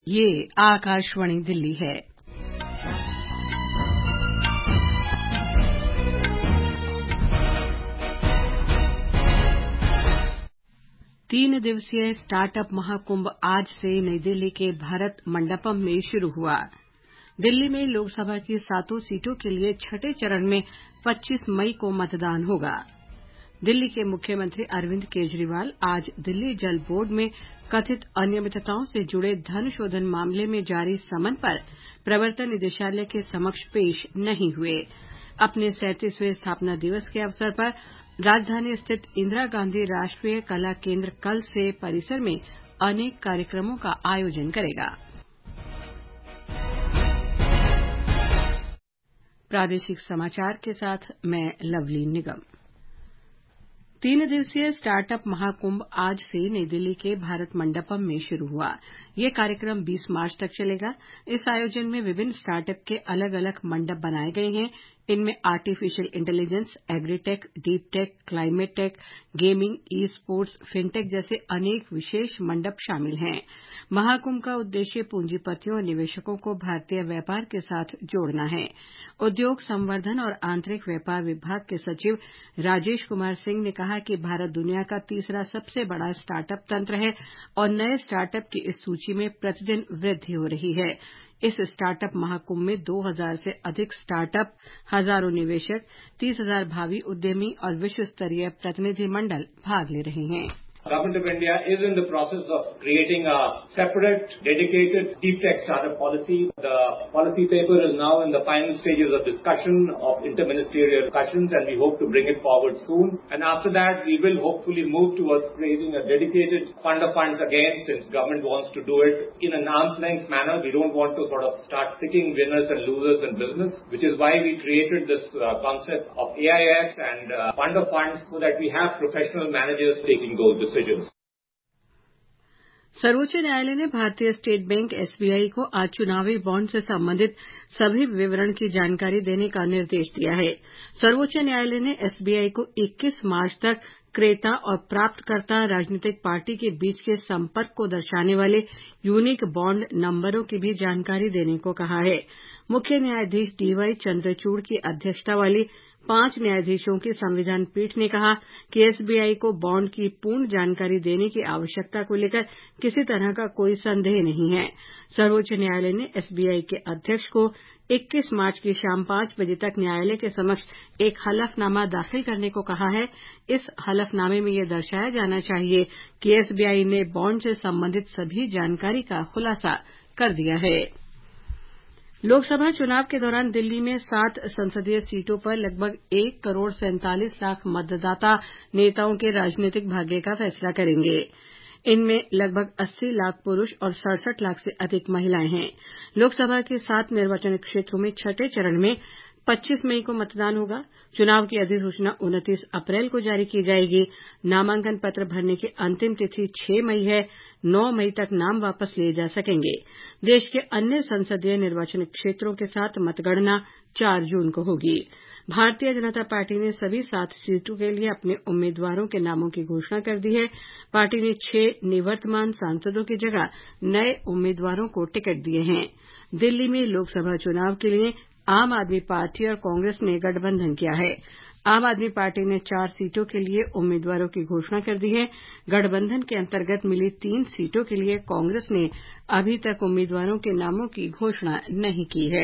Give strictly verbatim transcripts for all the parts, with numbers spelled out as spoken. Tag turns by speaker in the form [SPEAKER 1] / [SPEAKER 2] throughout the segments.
[SPEAKER 1] ये आकाशवाणी दिल्ली है। तीन दिवसीय स्टार्टअप महाकुंभ आज से नई दिल्ली के भारत मंडपम में शुरू हुआ। दिल्ली में लोकसभा की सातों सीटों के लिए छठे चरण में पच्चीस मई को मतदान होगा। दिल्ली के मुख्यमंत्री अरविंद केजरीवाल आज दिल्ली जल बोर्ड में कथित अनियमितताओं से जुड़े धन शोधन मामले में जारी समन पर प्रवर्तन निदेशालय के समक्ष पेश नहीं हुए। अपने सैंतीसवें स्थापना दिवस के अवसर पर राजधानी स्थित इंदिरा गांधी राष्ट्रीय कला केंद्र कल से परिसर में अनेक कार्यक्रमों का आयोजन करेगा। प्रादेशिक समाचार के साथ मैं लवली निगम। तीन दिवसीय स्टार्टअप महाकुंभ आज से नई दिल्ली के भारत मंडपम में शुरू हुआ। ये कार्यक्रम बीस मार्च तक चलेगा। इस आयोजन में विभिन्न स्टार्टअप के अलग अलग मंडप बनाए गए हैं। इनमें artificial intelligence, agritech, deep tech, climate tech, gaming, esports, fintech जैसे अनेक विशेष मंडप शामिल हैं। महाकुंभ का उद्देश्य पूंजीपतियों और निवेशकों को भारतीय व्यापार के साथ जोड़ना है। उद्योग संवर्धन और आंतरिक व्यापार विभाग के सचिव राजेश कुमार सिंह ने कहा कि भारत दुनिया का तीसरा सबसे बड़ा स्टार्टअप तंत्र है और नए स्टार्टअप की इस सूची में प्रतिदिन वृद्धि हो रही है। इस स्टार्टअप महाकुंभ में दो हज़ार से अधिक स्टार्टअप, हजारों निवेशक, तीस हज़ार भावी उद्यमी और विश्व स्तरीय प्रतिनिधि मंडल भाग ले रहे हैं।
[SPEAKER 2] Government of India is in the process of creating a separate, dedicated deep tech startup policy. The policy paper is now in the final stages of discussion of interministerial discussions, and we hope to bring it forward soon. And after that, we will hopefully move towards creating a dedicated fund of funds again, since government wants to do it in an arm's length manner. We don't want to sort of start picking winners and losers in business, which is why we created this uh, concept of A I Fs and uh, fund of funds, so that we have professional managers taking those decisions.
[SPEAKER 1] सर्वोच्च न्यायालय ने भारतीय state bank SBI को आज चुनावी bond से संबंधित सभी विवरण की जानकारी देने का निर्देश दिया है। सर्वोच्च न्यायालय ने एसबीआई को इक्कीस मार्च तक क्रेता और प्राप्तकर्ता राजनीतिक पार्टी के बीच के संपर्क को दर्शाने वाले यूनिक बॉन्ड नंबरों की भी जानकारी देने को कहा है। मुख्य न्यायाधीश डीवाई चंद्रचूड़ की अध्यक्षता वाली पांच न्यायाधीशों की संविधान पीठ ने कहा कि एसबीआई को बॉन्ड की पूर्ण जानकारी देने की आवश्यकता को लेकर किसी तरह का कोई संदेह नहीं है। सर्वोच्च न्यायालय ने एसबीआई के अध्यक्ष को इक्कीस मार्च की शाम पांच बजे तक न्यायालय के समक्ष एक हलफनामा दाखिल करने को कहा है। इस हलफनामे में यह दर्शाया जाना चाहिए कि एसबीआई ने बॉन्ड से संबंधित सभी जानकारी का खुलासा कर दिया है। लोकसभा चुनाव के दौरान दिल्ली में सात संसदीय सीटों पर लगभग एक करोड़ सैंतालीस लाख मतदाता नेताओं के राजनीतिक भाग्य का फैसला करेंगे। इनमें लगभग अस्सी लाख पुरुष और सड़सठ लाख से अधिक महिलाएं हैं। लोकसभा के सात निर्वाचन क्षेत्रों में छठे चरण में पच्चीस मई को मतदान होगा। चुनाव की अधिसूचना उनतीस अप्रैल को जारी की जाएगी। नामांकन पत्र भरने की अंतिम तिथि छह मई है। नौ मई तक नाम वापस लिए जा सकेंगे। देश के अन्य संसदीय निर्वाचन क्षेत्रों के साथ मतगणना चार जून को होगी। भारतीय जनता पार्टी ने सभी सात सीटों के लिए अपने उम्मीदवारों के नामों की घोषणा कर दी है। पार्टी ने छह निवर्तमान सांसदों की जगह नए उम्मीदवारों को टिकट दिए हैं। दिल्ली में लोकसभा चुनाव के लिए आम आदमी पार्टी और कांग्रेस ने गठबंधन किया है। आम आदमी पार्टी ने चार सीटों के लिए उम्मीदवारों की घोषणा कर दी है। गठबंधन के अंतर्गत मिली तीन सीटों के लिए कांग्रेस ने अभी तक उम्मीदवारों के नामों की घोषणा नहीं की है।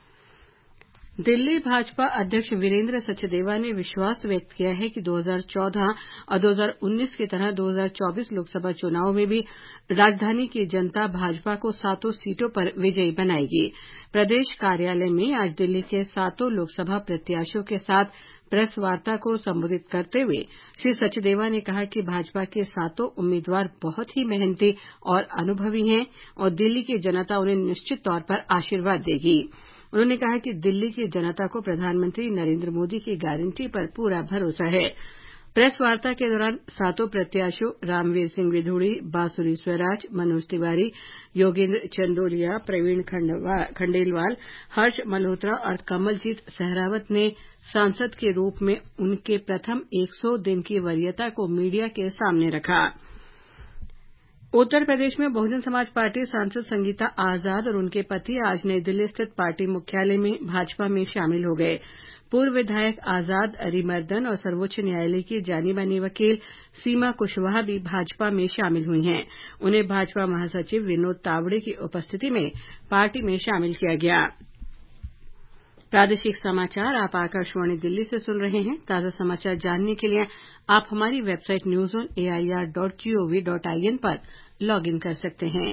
[SPEAKER 1] दिल्ली भाजपा अध्यक्ष वीरेंद्र सचदेवा ने विश्वास व्यक्त किया है कि दो हज़ार चौदह और दो हज़ार उन्नीस की तरह दो हज़ार चौबीस लोकसभा चुनाव में भी राजधानी की जनता भाजपा को सातों सीटों पर विजयी बनाएगी। प्रदेश कार्यालय में आज दिल्ली के सातों लोकसभा प्रत्याशियों के साथ प्रेस वार्ता को संबोधित करते हुए श्री सचदेवा ने कहा कि भाजपा के सातों उम्मीदवार बहुत ही मेहनती और अनुभवी हैं और दिल्ली की जनता उन्हें निश्चित तौर पर आशीर्वाद देगी। उन्होंने कहा कि दिल्ली की जनता को प्रधानमंत्री नरेंद्र मोदी की गारंटी पर पूरा भरोसा है। प्रेस वार्ता के दौरान सातों प्रत्याशियों रामवीर सिंह विधूड़ी, बांसुरी स्वराज, मनोज तिवारी, योगेंद्र चंदोलिया, प्रवीण खंडेलवाल, हर्ष मल्होत्रा और कमलजीत सहरावत ने सांसद के रूप में उनके प्रथम सौ दिन की वरीयता को मीडिया के सामने रखा। उत्तर प्रदेश में बहुजन समाज पार्टी सांसद संगीता आजाद और उनके पति आज नई दिल्ली स्थित पार्टी मुख्यालय में भाजपा में शामिल हो गए। पूर्व विधायक आजाद, अरिमर्दन और सर्वोच्च न्यायालय की जानी मानी वकील सीमा कुशवाहा भी भाजपा में शामिल हुई हैं। उन्हें भाजपा महासचिव विनोद तावड़े की उपस्थिति में पार्टी में शामिल किया गया। प्रादेशिक समाचार आप आकाशवाणी दिल्ली से सुन रहे हैं। ताजा समाचार जानने के लिए आप हमारी website news on AIR dot gov dot in पर लॉग इन कर सकते हैं।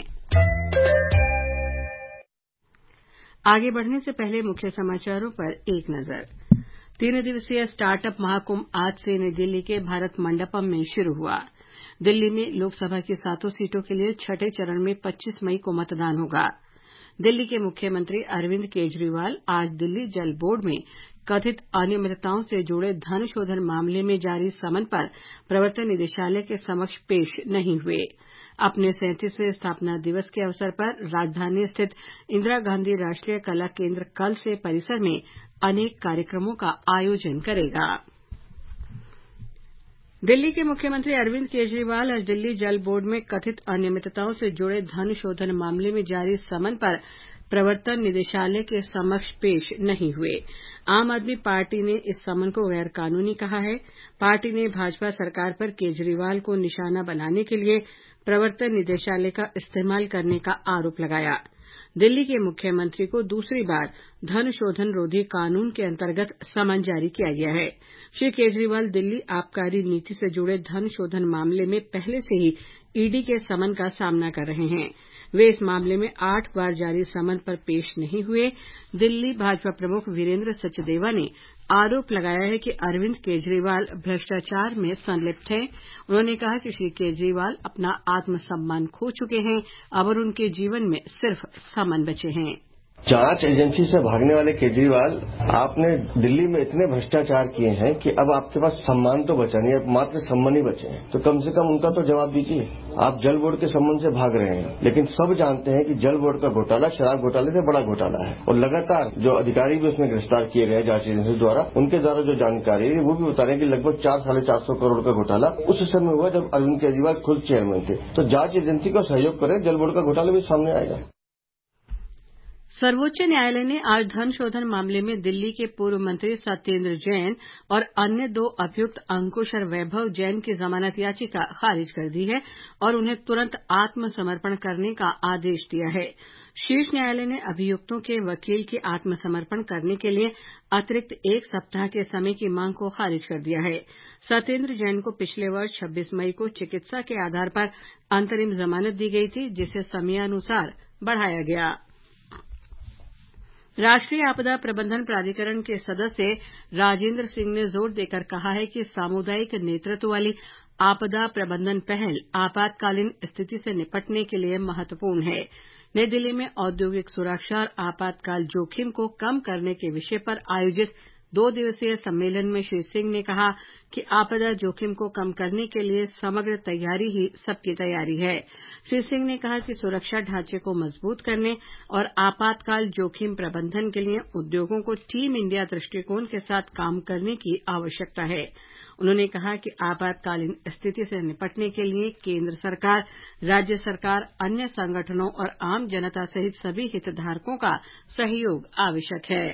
[SPEAKER 1] आगे बढ़ने से पहले मुख्य समाचारों पर एक नजर। तीन दिवसीय स्टार्टअप महाकुंभ आज से नई दिल्ली के भारत मंडपम में शुरू हुआ। दिल्ली में लोकसभा की सातों सीटों के लिए छठे चरण में पच्चीस मई को मतदान होगा। दिल्ली के मुख्यमंत्री अरविंद केजरीवाल आज दिल्ली जल बोर्ड में कथित अनियमितताओं से जुड़े धन शोधन मामले में जारी समन पर प्रवर्तन निदेशालय के समक्ष पेश नहीं हुए। अपने सैंतीसवें स्थापना दिवस के अवसर पर राजधानी स्थित इंदिरा गांधी राष्ट्रीय कला केंद्र कल से परिसर में अनेक कार्यक्रमों का आयोजन करेगा। दिल्ली के मुख्यमंत्री अरविंद केजरीवाल आज दिल्ली जल बोर्ड में कथित अनियमितताओं से जुड़े धन शोधन मामले में जारी समन पर प्रवर्तन निदेशालय के समक्ष पेश नहीं हुए। आम आदमी पार्टी ने इस समन को गैर कानूनी कहा है। पार्टी ने भाजपा सरकार पर केजरीवाल को निशाना बनाने के लिए प्रवर्तन निदेशालय का इस्तेमाल करने का आरोप लगाया। दिल्ली के मुख्यमंत्री को दूसरी बार धन शोधन रोधी कानून के अंतर्गत समन जारी किया गया है। श्री केजरीवाल दिल्ली आबकारी नीति से जुड़े धन शोधन मामले में पहले से ही ईडी के समन का सामना कर रहे हैं। वे इस मामले में आठ बार जारी समन पर पेश नहीं हुए। दिल्ली भाजपा प्रमुख वीरेंद्र सचदेवा ने आरोप लगाया है कि अरविंद केजरीवाल भ्रष्टाचार में संलिप्त हैं। उन्होंने कहा कि श्री केजरीवाल अपना आत्मसम्मान खो चुके हैं। अब उनके जीवन में सिर्फ समन बचे हैं।
[SPEAKER 3] जांच एजेंसी से भागने वाले केजरीवाल, आपने दिल्ली में इतने भ्रष्टाचार किए हैं कि अब आपके पास सम्मान तो बचा नहीं, अब मात्र सम्मान ही बचे हैं। तो कम से कम उनका तो जवाब दीजिए। आप जल बोर्ड के सम्मान से भाग रहे हैं, लेकिन सब जानते हैं कि जल बोर्ड का घोटाला शराब घोटाले से बड़ा घोटाला है। और लगातार जो अधिकारी भी उसमें गिरफ्तार किए गए जांच एजेंसी द्वारा, उनके द्वारा जो जानकारी है वो भी बता रहे हैं कि लगभग चार साढ़े चार सौ करोड़ का घोटाला उस समय हुआ जब अरविंद केजरीवाल खुद चेयरमैन थे। तो जांच एजेंसी का सहयोग करें, जल बोर्ड का घोटाला भी सामने आएगा।
[SPEAKER 1] सर्वोच्च न्यायालय ने आज धन शोधन मामले में दिल्ली के पूर्व मंत्री सत्येंद्र जैन और अन्य दो अभियुक्त अंकुश और वैभव जैन की जमानत याचिका खारिज कर दी है और उन्हें तुरंत आत्मसमर्पण करने का आदेश दिया है। शीर्ष न्यायालय ने अभियुक्तों के वकील के आत्मसमर्पण करने के लिए अतिरिक्त एक सप्ताह के समय की मांग को खारिज कर दिया है। सत्येंद्र जैन को पिछले वर्ष छब्बीस मई को चिकित्सा के आधार पर अंतरिम जमानत दी गई थी, जिसे समयानुसार बढ़ाया गया। राष्ट्रीय आपदा प्रबंधन प्राधिकरण के सदस्य राजेंद्र सिंह ने जोर देकर कहा है कि सामुदायिक नेतृत्व वाली आपदा प्रबंधन पहल आपातकालीन स्थिति से निपटने के लिए महत्वपूर्ण है। नई दिल्ली में औद्योगिक सुरक्षा और आपातकाल जोखिम को कम करने के विषय पर आयोजित दो दिवसीय सम्मेलन में श्री सिंह ने कहा कि आपदा जोखिम को कम करने के लिए समग्र तैयारी ही सबकी तैयारी है। श्री सिंह ने कहा कि सुरक्षा ढांचे को मजबूत करने और आपातकाल जोखिम प्रबंधन के लिए उद्योगों को टीम इंडिया दृष्टिकोण के साथ काम करने की आवश्यकता है। उन्होंने कहा कि आपातकालीन स्थिति से निपटने के लिए केंद्र सरकार, राज्य सरकार, अन्य संगठनों और आम जनता सहित सभी हितधारकों का सहयोग आवश्यक है।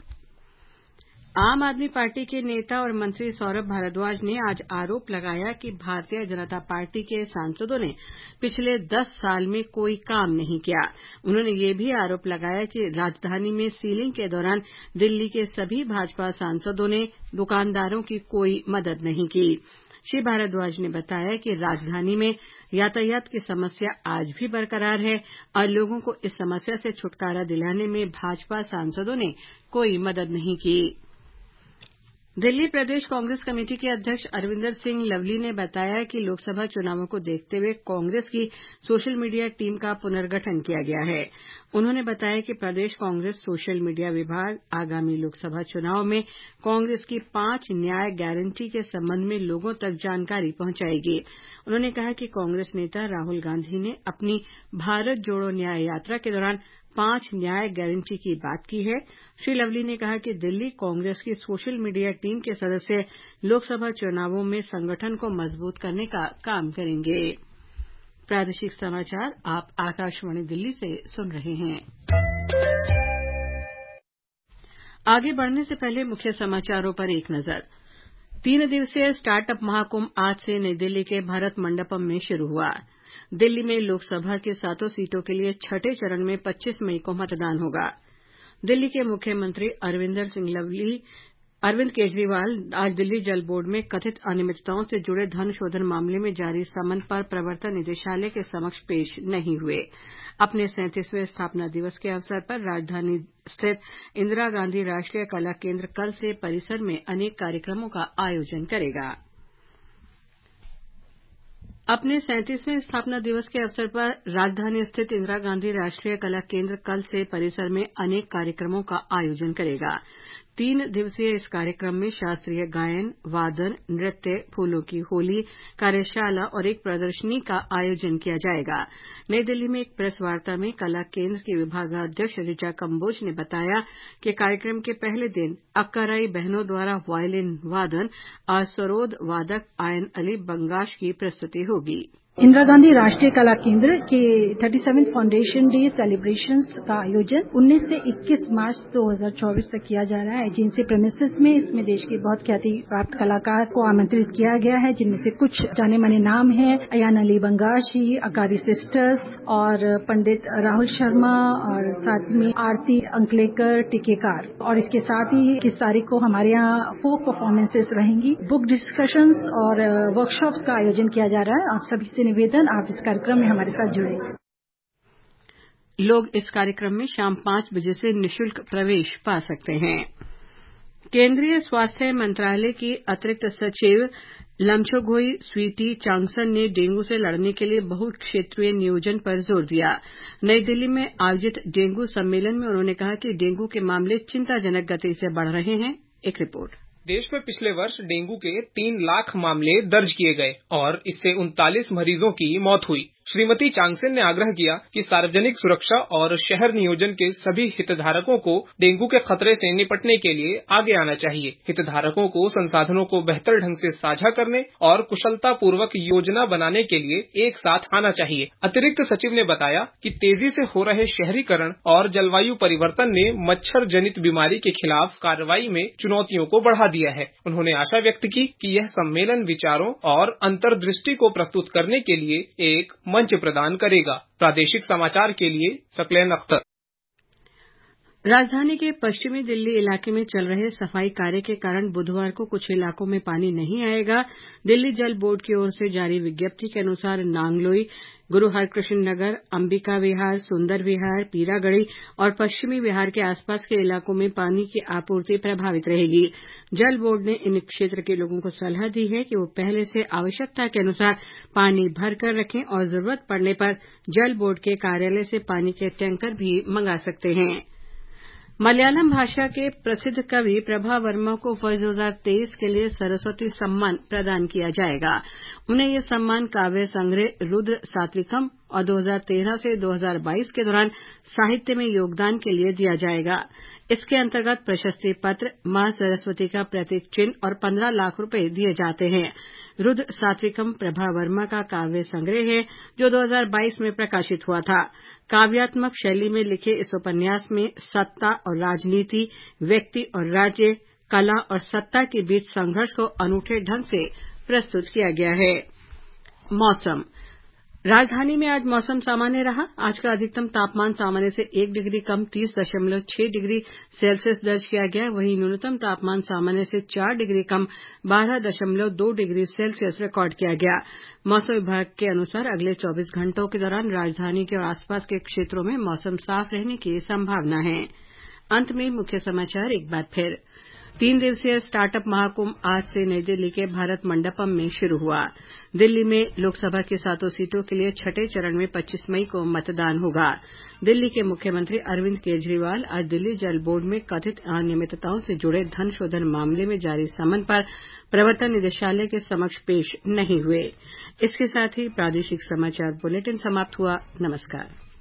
[SPEAKER 1] आम आदमी पार्टी के नेता और मंत्री सौरभ भारद्वाज ने आज आरोप लगाया कि भारतीय जनता पार्टी के सांसदों ने पिछले दस साल में कोई काम नहीं किया। उन्होंने ये भी आरोप लगाया कि राजधानी में सीलिंग के दौरान दिल्ली के सभी भाजपा सांसदों ने दुकानदारों की कोई मदद नहीं की। श्री भारद्वाज ने बताया कि राजधानी में यातायात की समस्या आज भी बरकरार है और लोगों को इस समस्या से छुटकारा दिलाने में भाजपा सांसदों ने कोई मदद नहीं की। दिल्ली प्रदेश कांग्रेस कमेटी के अध्यक्ष अरविंदर सिंह लवली ने बताया कि लोकसभा चुनावों को देखते हुए कांग्रेस की सोशल मीडिया टीम का पुनर्गठन किया गया है। उन्होंने बताया कि प्रदेश कांग्रेस सोशल मीडिया विभाग आगामी लोकसभा चुनाव में कांग्रेस की पांच न्याय गारंटी के संबंध में लोगों तक जानकारी पहुंचाएगी। उन्होंने कहा कि कांग्रेस नेता राहुल गांधी ने अपनी भारत जोड़ो न्याय यात्रा के दौरान पांच न्याय गारंटी की बात की है। श्री लवली ने कहा कि दिल्ली कांग्रेस की सोशल मीडिया टीम के सदस्य लोकसभा चुनावों में संगठन को मजबूत करने का काम करेंगे। प्रादेशिक समाचार आप आकाशवाणी दिल्ली से सुन रहे हैं। आगे बढ़ने से पहले मुख्य समाचारों पर एक नजर। तीन दिवसीय स्टार्टअप महाकुंभ आज से नई दिल्ली के भारत मंडपम में शुरू हुआ। दिल्ली में लोकसभा की सातों सीटों के लिए छठे चरण में पच्चीस मई को मतदान होगा। दिल्ली के मुख्यमंत्री अरविंदर सिंह लवली अरविंद केजरीवाल आज दिल्ली जल बोर्ड में कथित अनियमितताओं से जुड़े धन शोधन मामले में जारी समन पर प्रवर्तन निदेशालय के समक्ष पेश नहीं हुए। अपने सैंतीसवें स्थापना दिवस के अवसर पर राजधानी स्थित इंदिरा गांधी राष्ट्रीय कला केंद्र कल से परिसर में अनेक कार्यक्रमों का आयोजन करेगा। अपने सैंतीसवें स्थापना दिवस के अवसर पर राजधानी स्थित इंदिरा गांधी राष्ट्रीय कला केंद्र कल से परिसर में अनेक कार्यक्रमों का आयोजन करेगा। तीन दिवसीय इस कार्यक्रम में शास्त्रीय गायन, वादन, नृत्य, फूलों की होली, कार्यशाला और एक प्रदर्शनी का आयोजन किया जाएगा। नई दिल्ली में एक प्रेस वार्ता में कला केंद्र की विभागाध्यक्ष ऋचा कंबोज ने बताया कि कार्यक्रम के पहले दिन अक्काराई बहनों द्वारा वायलिन वादन और सरोद वादक आयन अली बंगाश की प्रस्तुति होगी।
[SPEAKER 4] इंदिरा गांधी राष्ट्रीय कला केंद्र के सैंतीसवें फाउंडेशन डे सेलिब्रेशंस का आयोजन उन्नीस से इक्कीस मार्च दो हज़ार चौबीस तक किया जा रहा है। जिनसे प्रेमिसेस में इसमें देश के बहुत ख्याति प्राप्त कलाकार को आमंत्रित किया गया है, जिनमें से कुछ जाने माने नाम हैं अयान अली बंगाशी, अकारी सिस्टर्स और पंडित राहुल शर्मा और साथ में आरती अंकलेकर टिकेकार। और इसके साथ ही इस तारीख को हमारे यहाँ फोक परफॉर्मेंसेस रहेंगी, बुक डिस्कशंस और वर्कशॉप्स का आयोजन किया जा रहा है। आप सभी से निवेदन आप इस कार्यक्रम में हमारे साथ जुड़े।
[SPEAKER 1] लोग इस कार्यक्रम में शाम पांच बजे से निःशुल्क प्रवेश पा सकते हैं। केंद्रीय स्वास्थ्य मंत्रालय की अतिरिक्त सचिव लम्छोगोई स्वीटी चांगसन ने डेंगू से लड़ने के लिए बहुक्षेत्रीय नियोजन पर जोर दिया। नई दिल्ली में आयोजित डेंगू सम्मेलन में उन्होंने कहा कि डेंगू के मामले चिंताजनक गति से बढ़ रहे हैं। एक रिपोर्ट।
[SPEAKER 5] देश में पिछले वर्ष डेंगू के तीन लाख मामले दर्ज किए गए और इससे उनतालीस मरीजों की मौत हुई। श्रीमती चांगसेन ने आग्रह किया कि सार्वजनिक सुरक्षा और शहर नियोजन के सभी हितधारकों को डेंगू के खतरे से निपटने के लिए आगे आना चाहिए। हितधारकों को संसाधनों को बेहतर ढंग से साझा करने और कुशलता पूर्वक योजना बनाने के लिए एक साथ आना चाहिए। अतिरिक्त सचिव ने बताया कि तेजी से हो रहे शहरीकरण और जलवायु परिवर्तन ने मच्छर जनित बीमारी के खिलाफ कार्रवाई में चुनौतियों को बढ़ा दिया है। उन्होंने आशा व्यक्त की कि यह सम्मेलन विचारों और अंतर्दृष्टि को प्रस्तुत करने के लिए एक मंच प्रदान करेगा। प्रादेशिक समाचार के लिए सकलैन अख्तर।
[SPEAKER 1] राजधानी के पश्चिमी दिल्ली इलाके में चल रहे सफाई कार्य के कारण बुधवार को कुछ इलाकों में पानी नहीं आएगा। दिल्ली जल बोर्ड की ओर से जारी विज्ञप्ति के अनुसार नांगलोई, गुरु हरकृष्ण नगर, अंबिका विहार, सुंदर विहार, पीरागढ़ी और पश्चिमी विहार के आसपास के इलाकों में पानी की आपूर्ति प्रभावित रहेगी। जल बोर्ड ने इन क्षेत्र के लोगों को सलाह दी है कि वो पहले से आवश्यकता के अनुसार पानी भर कर रखें और जरूरत पड़ने पर जल बोर्ड के कार्यालय से पानी के टैंकर भी मंगा सकते हैं। मलयालम भाषा के प्रसिद्ध कवि प्रभा वर्मा को वर्ष दो हज़ार तेईस के लिए सरस्वती सम्मान प्रदान किया जाएगा। उन्हें यह सम्मान काव्य संग्रह रुद्र सात्विकम और दो हज़ार तेरह से दो हज़ार बाईस के दौरान साहित्य में योगदान के लिए दिया जाएगा। इसके अंतर्गत प्रशस्ति पत्र, मां सरस्वती का प्रतीक चिन्ह और पंद्रह लाख रुपए दिए जाते हैं। रुद्र सात्विकम प्रभा वर्मा का काव्य संग्रह है जो दो हज़ार बाईस में प्रकाशित हुआ था। काव्यात्मक शैली में लिखे इस उपन्यास में सत्ता और राजनीति, व्यक्ति और राज्य, कला और सत्ता के बीच संघर्ष को अनूठे ढंग से प्रस्तुत किया गया है। मौसम। राजधानी में आज मौसम सामान्य रहा। आज का अधिकतम तापमान सामान्य से एक डिग्री कम तीस दशमलव छह डिग्री सेल्सियस दर्ज किया गया। वहीं न्यूनतम तापमान सामान्य से चार डिग्री कम बारह दशमलव दो डिग्री सेल्सियस रिकॉर्ड किया गया। मौसम विभाग के अनुसार अगले चौबीस घंटों के दौरान राजधानी के और आसपास के क्षेत्रों में मौसम साफ रहने की संभावना है। अंत में मुख्य समाचार एक बार फिर। तीन दिवसीय स्टार्टअप महाकुंभ आज से नई दिल्ली के भारत मंडपम में शुरू हुआ। दिल्ली में लोकसभा की सातों सीटों के लिए छठे चरण में पच्चीस मई को मतदान होगा। दिल्ली के मुख्यमंत्री अरविंद केजरीवाल आज दिल्ली जल बोर्ड में कथित अनियमितताओं से जुड़े धन शोधन मामले में जारी समन पर प्रवर्तन निदेशालय के समक्ष पेश नहीं हुए। इसके साथ ही प्रादेशिक समाचार बुलेटिन समाप्त हुआ। नमस्कार।